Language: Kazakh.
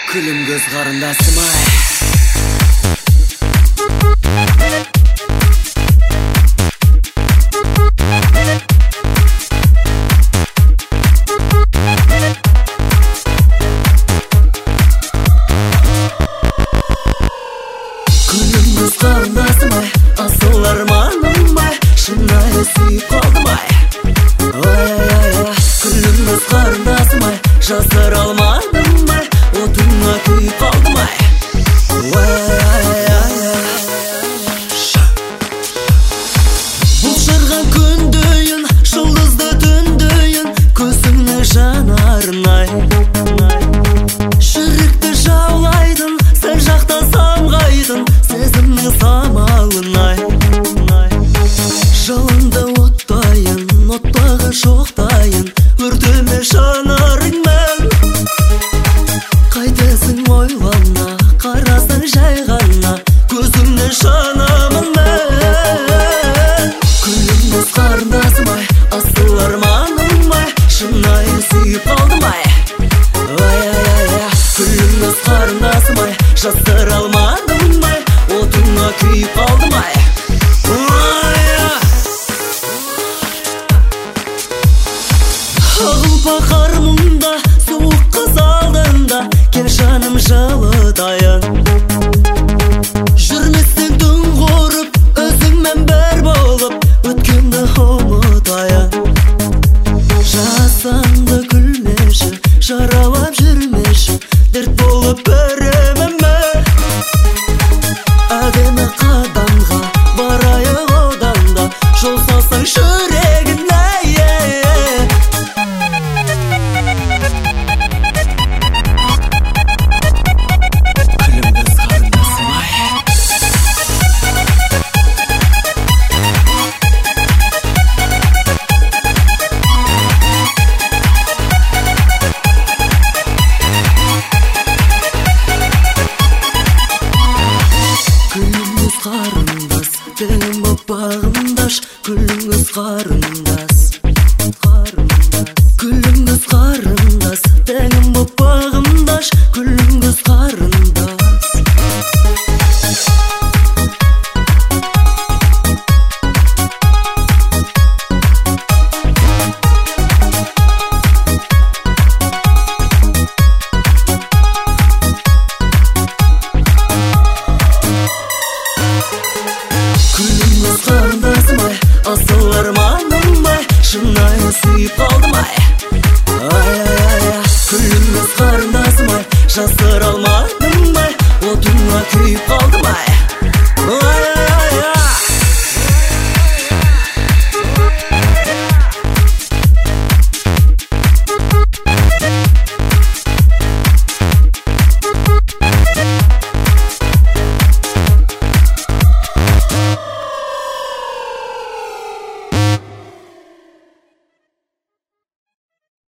Күлім көз қарындасым ай. Күлім көз қарындасым ай, асыл арманым ай, шынайы сүйіп қалдым ай. Күлім көз қарындасым ай, жасыра алмадым ай, отыңа күйіп қалдым ай. Бұл шырған күндейін, жұлдызды түндейін, көзіңнің жанарын ай. Жүректі жаулайдың, сәл жақта самғайдың, сезімнің самалын ай. Жалынды оттайын, оттағы шоқтайын, өртеме жанарыңмен. Қайтесің ойлана, қарасың жай ғана, көзіңнен жанамын мен. Күлім көз қарындасым ай, асыл арманым ай, шынайы сүйіп қалдым ай. Күлім көз қарындасым ай, жасыра алмадым ай, отыңа күйіп қалдым ай. Ұлпа қармында, суық қыз алдында, кел жаным жылытайын. Жүрместен түн қорып, өзіңмен бір болып, өткенді ұмытайын. Жасанды күлмеші, жаралап жүрмеші, дерт болып біремеме. Әдемі қадамға, барайық одан да, жол салсаң жүрегін қарындас, теңім боп бағындаш. Күлім көз қарындас, күлім көз қарындас, теңім боп бағындаш. Күлім көз қарындас. Күлім көз қарындасым ай, асыл арманым ай, шынайы сүйіп қалдым ай. Күлім көз қарындасым ай, жасыра алмадым ай, отыңа күйіп қалдым ай.